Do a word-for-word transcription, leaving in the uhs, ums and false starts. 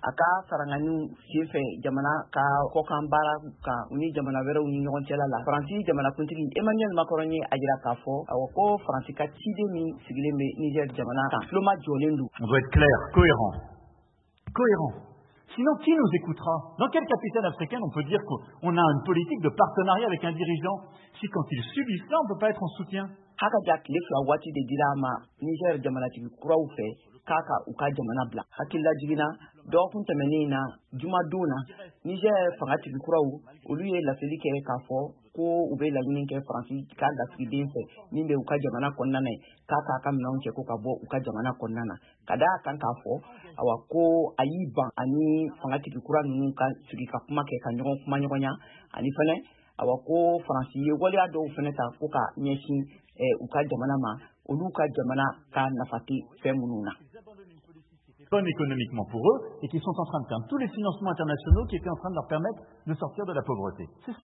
a ka sarangani senfɛ jamana ka kɔkan baara kan ni jamana wɛrɛw ni ɲɔgɔn cɛla la Faransi jamana kuntigi Emmanuel Macron ye a jira k'a fɔ awɔ ko Faransi ka ciden min sigilen bɛ Niger jamana kan tuloma jɔlen don. On doit être clair, cohérent. Cohérent. Sinon, qui nous écoutera? Dans quelle capitale africaine on peut dire qu'on a une politique de partenariat avec un dirigeant si quand il subit cela, on ne peut pas être en soutien? Haka ja tile fila waati de dira ma Niger jamanatigi kuraw fɛ k'a ka u ka jamana bila hakilila jiginna dɔgɔkun tɛmɛnen na jumadon na Niger fangatigi kuraw olu ye laseli kɛ k'a fɔ ko u bɛ laɲini kɛ Faransi ka lasigiden fɛ min bɛ u ka jamana kɔnɔna na k'a k'a ka minɛnw cɛ ko ka bɔ u ka jamana kɔnɔna na ka d'a kan k'a fɔ awa ko a y'i ban ani fangatigi kura ninnu ka sigi ka kuma kɛ ka ɲɔgɔn kuma ɲɔgɔnya ani fɛnɛ awa ko Faransi ye waleya dɔw fɛnɛ ta ko ka ɲɛsin u ka jamana ma olu ka jamana ka nafa tɛ fɛn minnu na. Bonne économiquement pour eux et qui sont en train de perdre tous les financements internationaux qui étaient en train de leur permettre de sortir de la pauvreté.